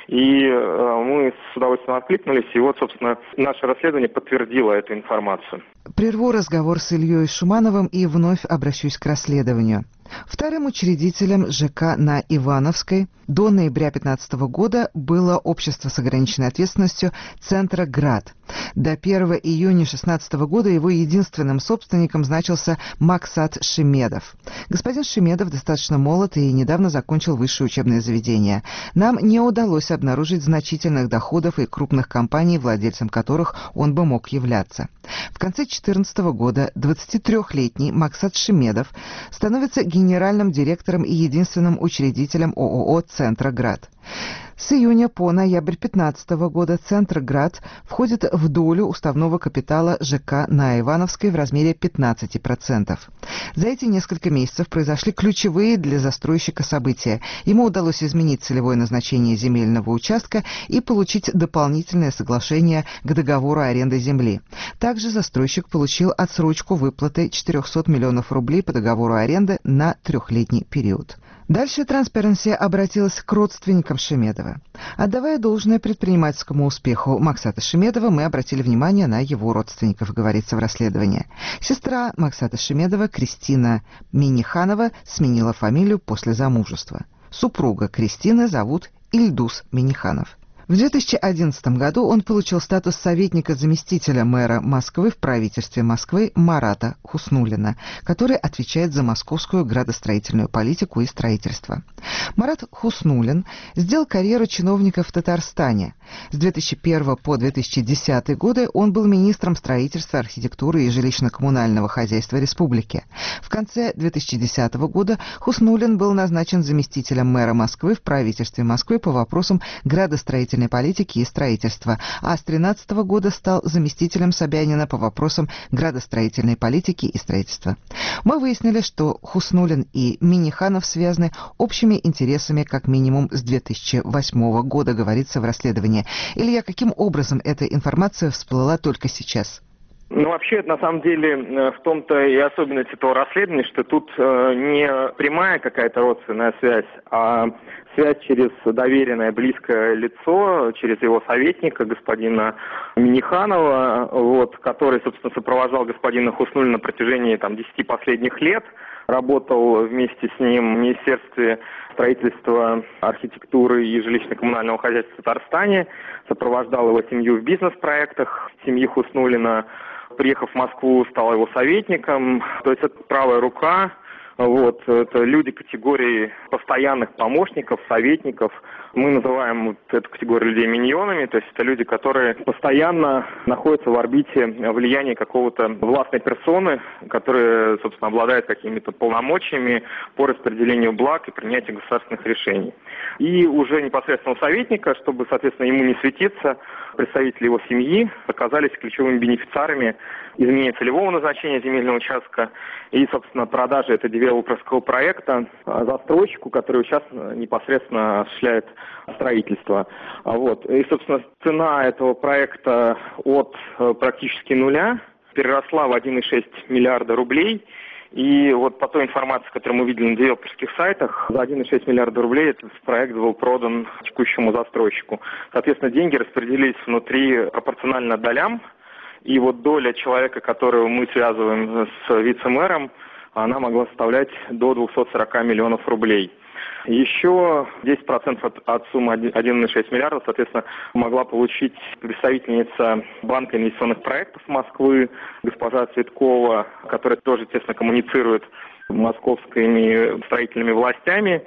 И э, мы с удовольствием откликнулись, и вот, собственно, наше расследование подтвердило эту информацию. Прерву разговор с Ильей Шумановым и вновь обращусь к расследованию. Вторым учредителем ЖК на Ивановской до ноября две тысячи пятнадцатого года было общество с ограниченной ответственностью «Центроград». До первого июня две тысячи шестнадцатого года его единственным собственником значился Максат Шемедов. Господин Шемедов достаточно молод и недавно закончил высшее учебное заведение. Нам не удалось обнаружить значительных доходов и крупных компаний, владельцем которых он бы мог являться. В конце две тысячи четырнадцатого года двадцатитрёхлетний Максат Шемедов становится генеральным директором и единственным учредителем ООО «Центроград». С июня по ноябрь две тысячи пятнадцатого года «Центроград» входит в долю уставного капитала ЖК на Ивановской в размере пятнадцати процентов. За эти несколько месяцев произошли ключевые для застройщика события. Ему удалось изменить целевое назначение земельного участка и получить дополнительное соглашение к договору аренды земли. Также застройщик получил отсрочку выплаты четырехсот миллионов рублей по договору аренды на трехлетний период. Дальше Transparency обратилась к родственникам Шемедова. Отдавая должное предпринимательскому успеху Максата Шемедова, мы обратили внимание на его родственников, говорится в расследовании. Сестра Максата Шемедова, Кристина Миниханова, сменила фамилию после замужества. Супруга Кристины зовут Ильдус Миниханов. В две тысячи одиннадцатом году он получил статус советника заместителя мэра Москвы в правительстве Москвы Марата Хуснуллина, который отвечает за московскую градостроительную политику и строительство. Марат Хуснуллин сделал карьеру чиновника в Татарстане. С две тысячи первого по две тысячи десятый годы он был министром строительства, архитектуры и жилищно-коммунального хозяйства республики. В конце две тысячи десятого года Хуснуллин был назначен заместителем мэра Москвы в правительстве Москвы по вопросам градостроительной политики и строительства, а с две тысячи тринадцатого года стал заместителем Собянина по вопросам градостроительной политики и строительства. Мы выяснили, что Хуснуллин и Миниханов связаны общими интересами как минимум с две тысячи восьмого года, говорится в расследовании. Илья, каким образом эта информация всплыла только сейчас? Ну, вообще, это на самом деле в том-то и особенность этого расследования, что тут э, не прямая какая-то родственная связь, а связь через доверенное близкое лицо, через его советника, господина Миниханова, вот, который, собственно, сопровождал господина Хуснуллина на протяжении там, десяти последних лет, работал вместе с ним в Министерстве строительства, архитектуры и жилищно-коммунального хозяйства в Татарстане, сопровождал его семью в бизнес-проектах семьи Хуснуллина. Приехав в Москву, стал его советником, то есть это правая рука, вот, это люди категории постоянных помощников, советников. Мы называем вот эту категорию людей миньонами, то есть это люди, которые постоянно находятся в орбите влияния какого-то властной персоны, которая, собственно, обладает какими-то полномочиями по распределению благ и принятию государственных решений. И уже непосредственно у советника, чтобы, соответственно, ему не светиться, представители его семьи оказались ключевыми бенефициарами изменения целевого назначения земельного участка и, собственно, продажи этого девелоперского проекта застройщику, который сейчас непосредственно осуществляет строительство. Вот. И, собственно, цена этого проекта от практически нуля переросла в один и шесть миллиарда рублей. И вот по той информации, которую мы видели на девелоперских сайтах, за один и шесть миллиарда рублей этот проект был продан текущему застройщику. Соответственно, деньги распределились внутри пропорционально долям. И вот доля человека, которого мы связываем с вице-мэром, она могла составлять до двухсот сорока миллионов рублей. Еще десять процентов от, от суммы один и шесть миллиардов, соответственно, могла получить представительница Банка инвестиционных проектов Москвы, госпожа Цветкова, которая тоже, естественно, коммуницирует с московскими строительными властями.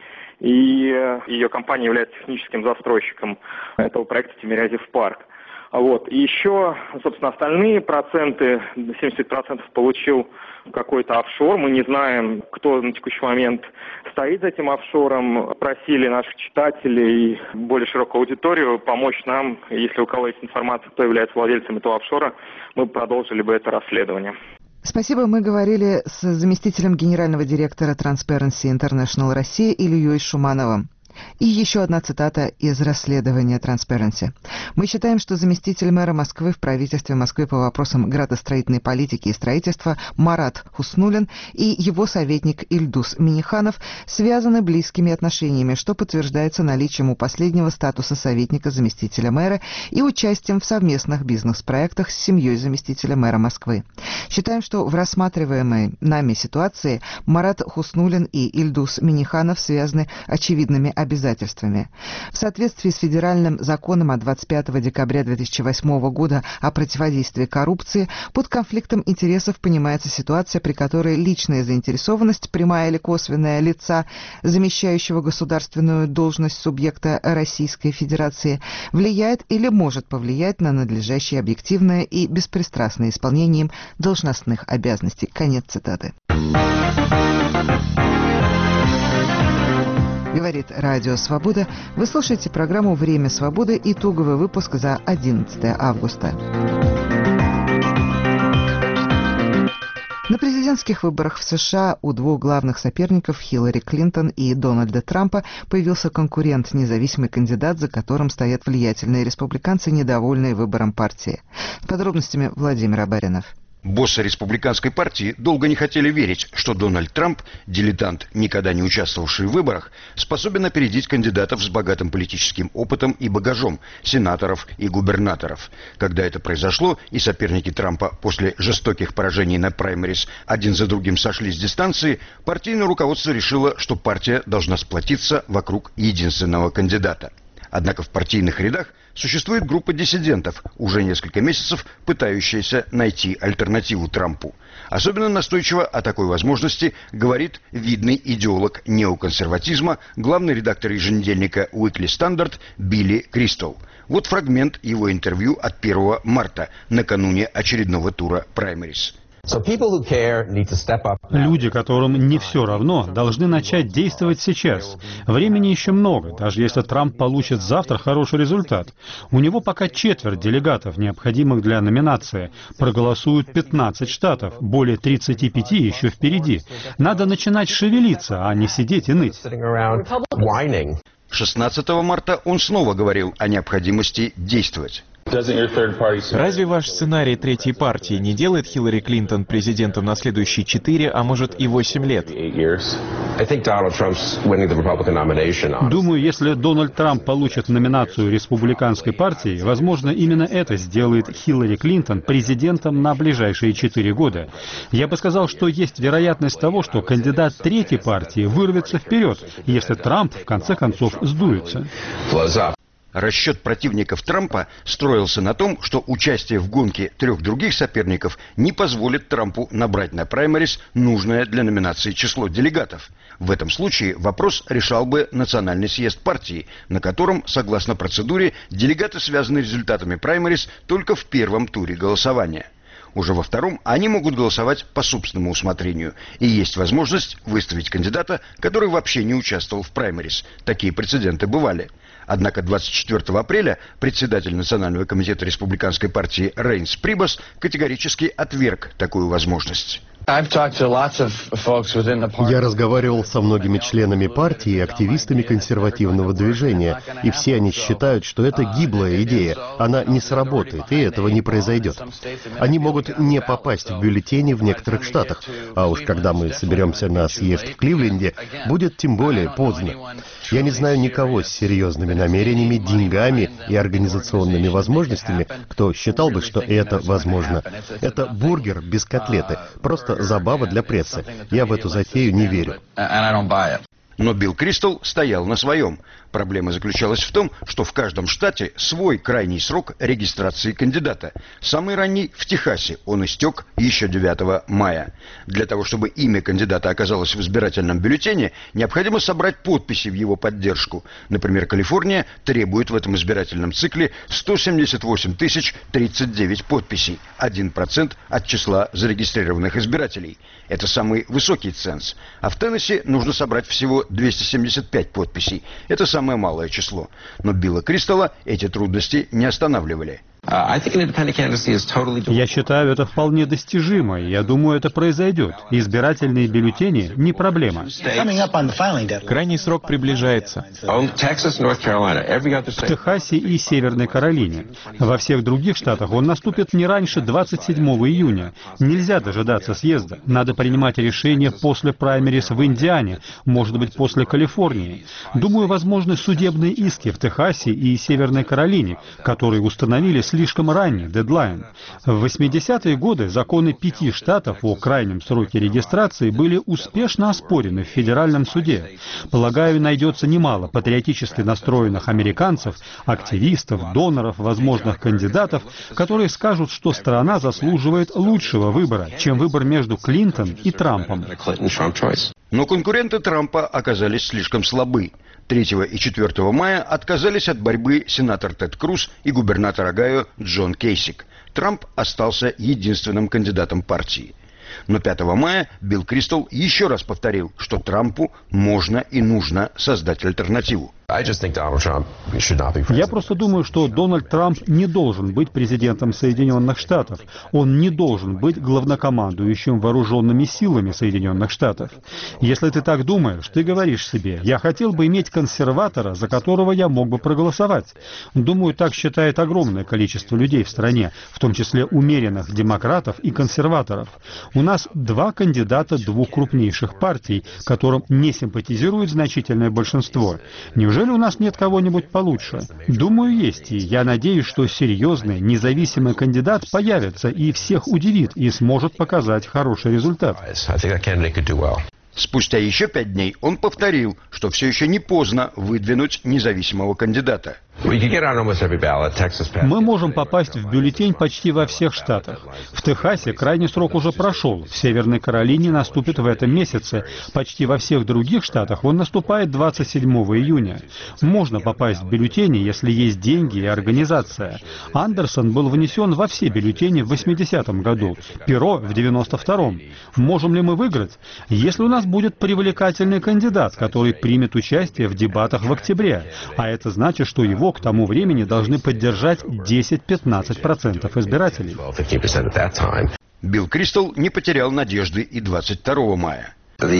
И ее компания является техническим застройщиком этого проекта Тимирязев парк. Вот. И еще, собственно, остальные проценты, семьдесят процентов получил какой-то офшор. Мы не знаем, кто на текущий момент стоит за этим офшором. Просили наших читателей, более широкую аудиторию, помочь нам, если у кого есть информация, кто является владельцем этого офшора, мы продолжили бы это расследование. Спасибо. Мы говорили с заместителем генерального директора Transparency International России Ильей Шумановым. И еще одна цитата из расследования Transparency. «Мы считаем, что заместитель мэра Москвы в правительстве Москвы по вопросам градостроительной политики и строительства Марат Хуснуллин и его советник Ильдус Миниханов связаны близкими отношениями, что подтверждается наличием у последнего статуса советника заместителя мэра и участием в совместных бизнес-проектах с семьей заместителя мэра Москвы. Считаем, что в рассматриваемой нами ситуации Марат Хуснуллин и Ильдус Миниханов связаны очевидными обязательствами. В соответствии с федеральным законом от двадцать пятого декабря две тысячи восьмого года о противодействии коррупции под конфликтом интересов понимается ситуация, при которой личная заинтересованность, прямая или косвенная, лица, замещающего государственную должность субъекта Российской Федерации, влияет или может повлиять на надлежащее объективное и беспристрастное исполнение им должностных обязанностей». Конец цитаты. Говорит Радио Свобода. Вы слушаете программу «Время свободы», итоговый выпуск за одиннадцатое августа. На президентских выборах в США у двух главных соперников Хиллари Клинтон и Дональда Трампа появился конкурент, независимый кандидат, за которым стоят влиятельные республиканцы, недовольные выбором партии. С подробностями Владимир Абаринов. Боссы республиканской партии долго не хотели верить, что Дональд Трамп, дилетант, никогда не участвовавший в выборах, способен опередить кандидатов с богатым политическим опытом и багажом, сенаторов и губернаторов. Когда это произошло, и соперники Трампа после жестоких поражений на праймерис один за другим сошли с дистанции, партийное руководство решило, что партия должна сплотиться вокруг единственного кандидата. Однако в партийных рядах существует группа диссидентов, уже несколько месяцев пытающаяся найти альтернативу Трампу. Особенно настойчиво о такой возможности говорит видный идеолог неоконсерватизма, главный редактор еженедельника Weekly Standard Билли Кристал. Вот фрагмент его интервью от первого марта, накануне очередного тура праймерис. Люди, которым не все равно, должны начать действовать сейчас. Времени еще много, даже если Трамп получит завтра хороший результат. У него пока четверть делегатов, необходимых для номинации. Проголосуют пятнадцать штатов, более тридцати пяти еще впереди. Надо начинать шевелиться, а не сидеть и ныть. шестнадцатого марта он снова говорил о необходимости действовать. Разве ваш сценарий третьей партии не делает Хиллари Клинтон президентом на следующие четыре, а может и восемь лет? Думаю, если Дональд Трамп получит номинацию республиканской партии, возможно, именно это сделает Хиллари Клинтон президентом на ближайшие четыре года. Я бы сказал, что есть вероятность того, что кандидат третьей партии вырвется вперед, если Трамп в конце концов сдуется. Расчет противников Трампа строился на том, что участие в гонке трех других соперников не позволит Трампу набрать на праймерис нужное для номинации число делегатов. В этом случае вопрос решал бы Национальный съезд партии, на котором, согласно процедуре, делегаты связаны результатами праймерис только в первом туре голосования. Уже во втором они могут голосовать по собственному усмотрению, и есть возможность выставить кандидата, который вообще не участвовал в праймерис. Такие прецеденты бывали. Однако двадцать четвёртого апреля председатель Национального комитета республиканской партии Рейнс Прибас категорически отверг такую возможность. Я разговаривал со многими членами партии и активистами консервативного движения, и все они считают, что это гиблая идея. Она не сработает, и этого не произойдет. Они могут не попасть в бюллетени в некоторых штатах, а уж когда мы соберемся на съезд в Кливленде, будет тем более поздно. Я не знаю никого с серьезными намерениями, деньгами и организационными возможностями, кто считал бы, что это возможно. Это бургер без котлеты, просто забава для прессы. Я в эту затею не верю. Но Билл Кристал стоял на своем. Проблема заключалась в том, что в каждом штате свой крайний срок регистрации кандидата. Самый ранний в Техасе, он истек еще девятого мая. Для того, чтобы имя кандидата оказалось в избирательном бюллетене, необходимо собрать подписи в его поддержку. Например, Калифорния требует в этом избирательном цикле сто семьдесят восемь тысяч тридцать девять подписей, один процент от числа зарегистрированных избирателей. Это самый высокий ценз. А в Теннесси нужно собрать всего двести семьдесят пять подписей. Это самое малое число. Но Билла Кристала эти трудности не останавливали. Я считаю, это вполне достижимо, и я думаю, это произойдет. Избирательные бюллетени — не проблема. Крайний срок приближается. В Техасе и Северной Каролине. Во всех других штатах он наступит не раньше двадцать седьмого июня. Нельзя дожидаться съезда. Надо принимать решение после праймерис в Индиане, может быть, после Калифорнии. Думаю, возможны судебные иски в Техасе и Северной Каролине, которые установили слишком ранний дедлайн. В восьмидесятые годы законы пяти штатов о крайнем сроке регистрации были успешно оспорены в федеральном суде. Полагаю, найдется немало патриотически настроенных американцев, активистов, доноров, возможных кандидатов, которые скажут, что страна заслуживает лучшего выбора, чем выбор между Клинтон и Трампом. Но конкуренты Трампа оказались слишком слабы. третьего и четвёртого мая отказались от борьбы сенатор Тед Круз и губернатор Огайо Джон Кейсик. Трамп остался единственным кандидатом партии. Но пятого мая Билл Кристал еще раз повторил, что Трампу можно и нужно создать альтернативу. Я просто думаю, что Дональд Трамп не должен быть президентом Соединенных Штатов. Он не должен быть главнокомандующим вооруженными силами Соединенных Штатов. Если ты так думаешь, ты говоришь себе: я хотел бы иметь консерватора, за которого я мог бы проголосовать. Думаю, так считает огромное количество людей в стране, в том числе умеренных демократов и консерваторов. У нас два кандидата двух крупнейших партий, которым не симпатизирует значительное большинство. Неужели у нас нет кого-нибудь получше? Думаю, есть, и я надеюсь, что серьезный, независимый кандидат появится и всех удивит и сможет показать хороший результат. Спустя еще пять дней он повторил, что все еще не поздно выдвинуть независимого кандидата. Мы можем попасть в бюллетень почти во всех штатах. В Техасе крайний срок уже прошел, в Северной Каролине наступит в этом месяце. Почти во всех других штатах он наступает двадцать седьмого июня. Можно попасть в бюллетени, если есть деньги и организация. Андерсон был внесен во все бюллетени в восьмидесятом году, Перо в девяносто втором. Можем ли мы выиграть? Если у нас будет привлекательный кандидат, который примет участие в дебатах в октябре, а это значит, что его к тому времени должны поддержать десять-пятнадцать процентов избирателей. Билл Кристал не потерял надежды и двадцать второго мая.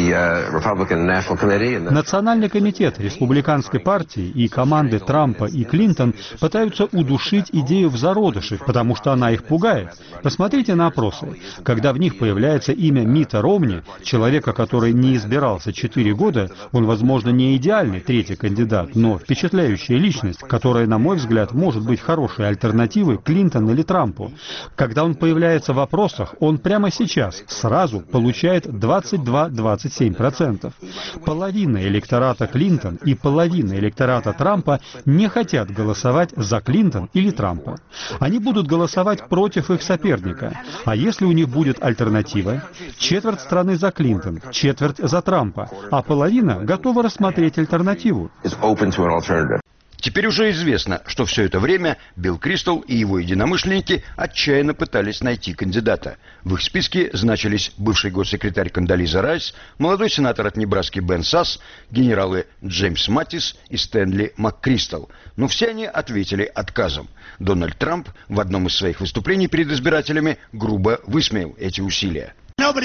Национальный комитет республиканской партии и команды Трампа и Клинтон пытаются удушить идею в зародыше, потому что она их пугает. Посмотрите на опросы. Когда в них появляется имя Митта Ромни, человека, который не избирался четыре года, он, возможно, не идеальный третий кандидат, но впечатляющая личность, которая, на мой взгляд, может быть хорошей альтернативой Клинтон или Трампу. Когда он появляется в опросах, он прямо сейчас сразу получает двадцать два — двадцать семь процентов. Половина электората Клинтон и половина электората Трампа не хотят голосовать за Клинтон или Трампа. Они будут голосовать против их соперника. А если у них будет альтернатива? Четверть страны за Клинтон, четверть за Трампа, а половина готова рассмотреть альтернативу. Теперь уже известно, что все это время Билл Кристал и его единомышленники отчаянно пытались найти кандидата. В их списке значились бывший госсекретарь Кондолиза Райс, молодой сенатор от Небраски Бен Сасс, генералы Джеймс Маттис и Стэнли МакКристал. Но все они ответили отказом. Дональд Трамп в одном из своих выступлений перед избирателями грубо высмеял эти усилия.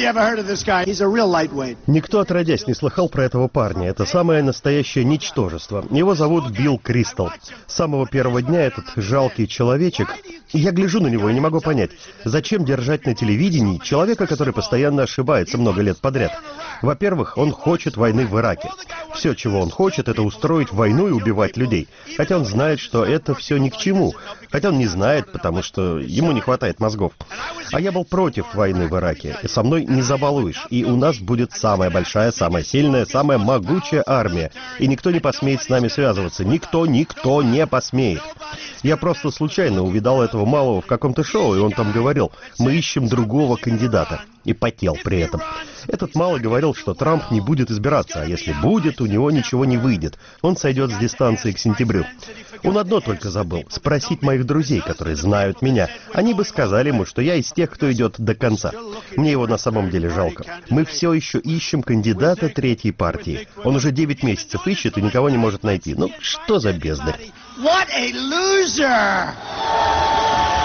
Никто отродясь не слыхал про этого парня. Это самое настоящее ничтожество. Его зовут Билл Кристал. С самого первого дня этот жалкий человечек... Я гляжу на него и не могу понять, зачем держать на телевидении человека, который постоянно ошибается много лет подряд. Во-первых, он хочет войны в Ираке. Все, чего он хочет, это устроить войну и убивать людей. Хотя он знает, что это все ни к чему. Хотя он не знает, потому что ему не хватает мозгов. А я был против войны в Ираке. И со мной не забалуешь. И у нас будет самая большая, самая сильная, самая могучая армия. И никто не посмеет с нами связываться. Никто, никто не посмеет. Я просто случайно увидал этого малого в каком-то шоу, и он там говорил: мы ищем другого кандидата. И потел при этом. Этот малый говорил, что Трамп не будет избираться, а если будет, у него ничего не выйдет. Он сойдет с дистанции к сентябрю. Он одно только забыл — спросить моих друзей, которые знают меня. Они бы сказали ему, что я из тех, кто идет до конца. Мне его на самом деле жалко. Мы все еще ищем кандидата третьей партии. Он уже девять месяцев ищет и никого не может найти. Ну, что за бездарь? What a loser!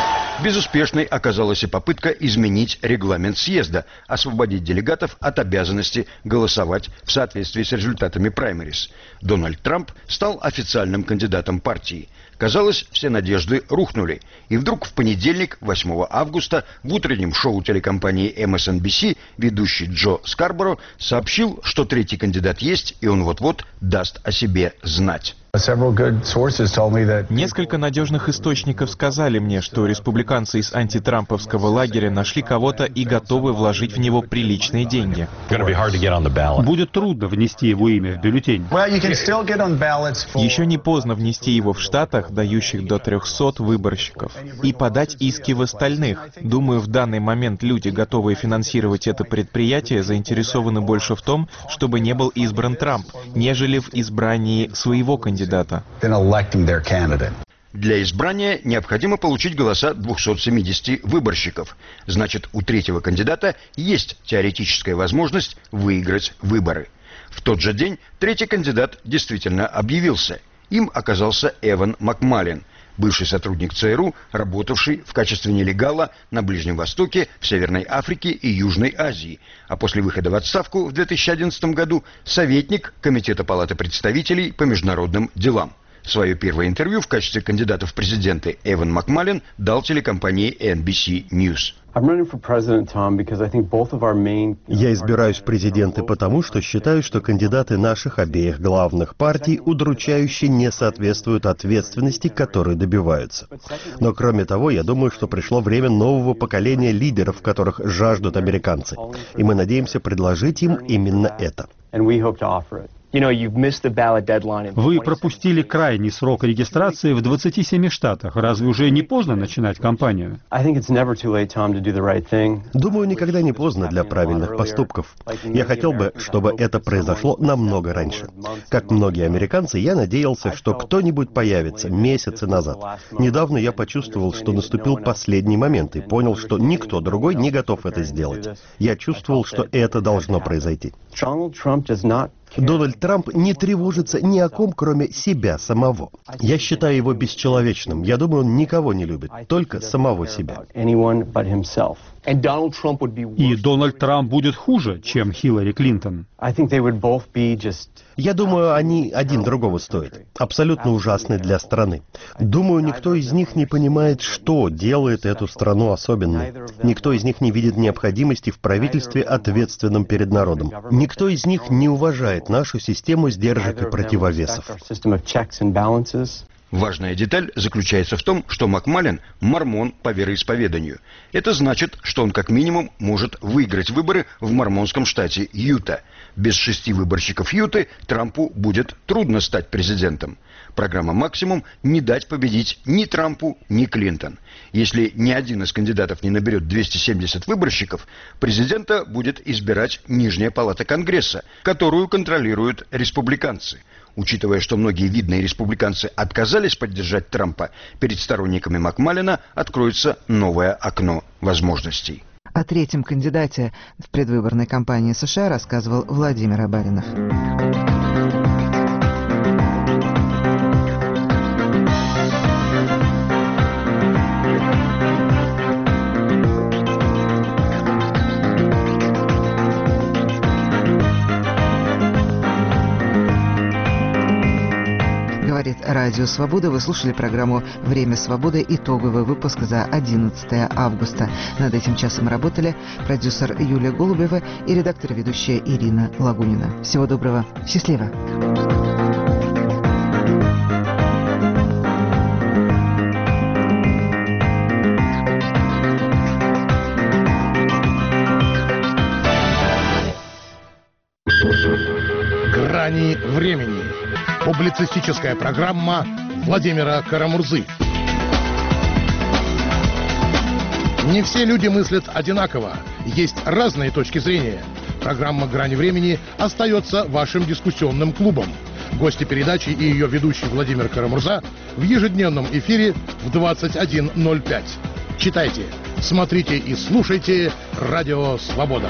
Безуспешной оказалась и попытка изменить регламент съезда, освободить делегатов от обязанности голосовать в соответствии с результатами праймерис. Дональд Трамп стал официальным кандидатом партии. Казалось, все надежды рухнули. И вдруг в понедельник, восьмого августа, в утреннем шоу телекомпании эм эс эн би си ведущий Джо Скарборо сообщил, что третий кандидат есть, и он вот-вот даст о себе знать. Несколько надежных источников сказали мне, что республиканцы из антитрамповского лагеря нашли кого-то и готовы вложить в него приличные деньги. Будет трудно внести его имя в бюллетень. Еще не поздно внести его в штатах, дающих до трехсот выборщиков, и подать иски в остальных. Думаю, в данный момент люди, готовые финансировать это предприятие, заинтересованы больше в том, чтобы не был избран Трамп, нежели в избрании своего кандидата. Для избрания необходимо получить голоса двухсот семидесяти выборщиков. Значит, у третьего кандидата есть теоретическая возможность выиграть выборы. В тот же день третий кандидат действительно объявился. Им оказался Эван Макмалин, бывший сотрудник ЦРУ, работавший в качестве нелегала на Ближнем Востоке, в Северной Африке и Южной Азии, а после выхода в отставку в две тысячи одиннадцатом году советник Комитета Палаты представителей по международным делам. Свое первое интервью в качестве кандидата в президенты Эван Макмалин дал телекомпании эн би си News. Я избираюсь в президенты потому, что считаю, что кандидаты наших обеих главных партий удручающе не соответствуют ответственности, которой добиваются. Но кроме того, я думаю, что пришло время нового поколения лидеров, которых жаждут американцы. И мы надеемся предложить им именно это. Вы пропустили крайний срок регистрации в двадцати семи штатах. Разве уже не поздно начинать кампанию? Думаю, никогда не поздно для правильных поступков. Я хотел бы, чтобы это произошло намного раньше. Как многие американцы, я надеялся, что кто-нибудь появится месяцы назад. Недавно я почувствовал, что наступил последний момент и понял, что никто другой не готов это сделать. Я чувствовал, что это должно произойти. Дональд Трамп не тревожится ни о ком, кроме себя самого. Я считаю его бесчеловечным. Я думаю, он никого не любит, только самого себя. И Дональд Трамп будет хуже, чем Хиллари Клинтон. Я думаю, они один другого стоят. Абсолютно ужасны для страны. Думаю, никто из них не понимает, что делает эту страну особенной. Никто из них не видит необходимости в правительстве, ответственном перед народом. Никто из них не уважает нашу систему сдержек и противовесов. Важная деталь заключается в том, что Макмалин – мормон по вероисповеданию. Это значит, что он как минимум может выиграть выборы в мормонском штате Юта. Без шести выборщиков Юты Трампу будет трудно стать президентом. Программа «Максимум» не дать победить ни Трампу, ни Клинтон. Если ни один из кандидатов не наберет двести семьдесят выборщиков, президента будет избирать Нижняя палата Конгресса, которую контролируют республиканцы. Учитывая, что многие видные республиканцы отказались поддержать Трампа, перед сторонниками Макмалина откроется новое окно возможностей. О третьем кандидате в предвыборной кампании США рассказывал Владимир Абаринов. Радио «Свобода». Вы слушали программу «Время свободы». Итоговый выпуск за одиннадцатое августа. Над этим часом работали продюсер Юлия Голубева и редактор и ведущая Ирина Лагунина. Всего доброго. Счастливо. «Грани времени». Публицистическая программа Владимира Карамурзы. Не все люди мыслят одинаково. Есть разные точки зрения. Программа «Грани времени» остается вашим дискуссионным клубом. Гости передачи и ее ведущий Владимир Карамурза в ежедневном эфире в двадцать один ноль пять. Читайте, смотрите и слушайте «Радио Свобода».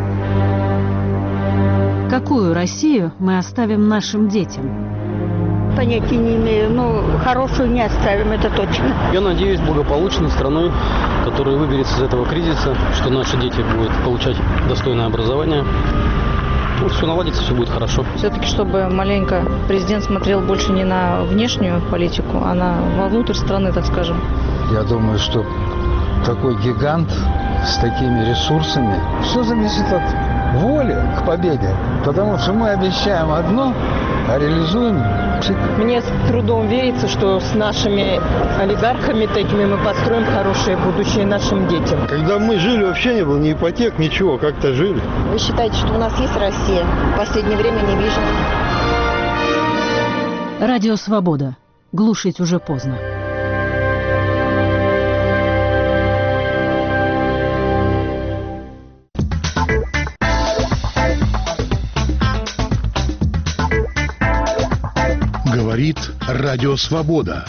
Какую Россию мы оставим нашим детям? понятия не имею. Ну, хорошую не оставим, это точно. Я надеюсь, благополучной страной, которая выберется из этого кризиса, что наши дети будут получать достойное образование. Ну, все наладится, все будет хорошо. Все-таки, чтобы маленько президент смотрел больше не на внешнюю политику, а на вовнутрь страны, так скажем. Я думаю, что такой гигант с такими ресурсами, все зависит от воли к победе. Потому что мы обещаем одно, а реализуем. Мне с трудом верится, что с нашими олигархами такими мы построим хорошее будущее нашим детям. Когда мы жили, вообще не было ни ипотек, ничего, как-то жили. Вы считаете, что у нас есть Россия? В последнее время не вижу. Радио «Свобода». Глушить уже поздно. Говорит Радио Свобода.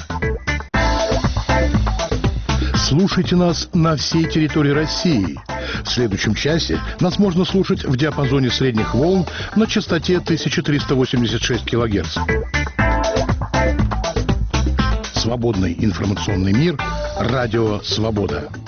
Слушайте нас на всей территории России. В следующем часе нас можно слушать в диапазоне средних волн на частоте тысяча триста восемьдесят шесть килогерц. Свободный информационный мир. Радио Свобода.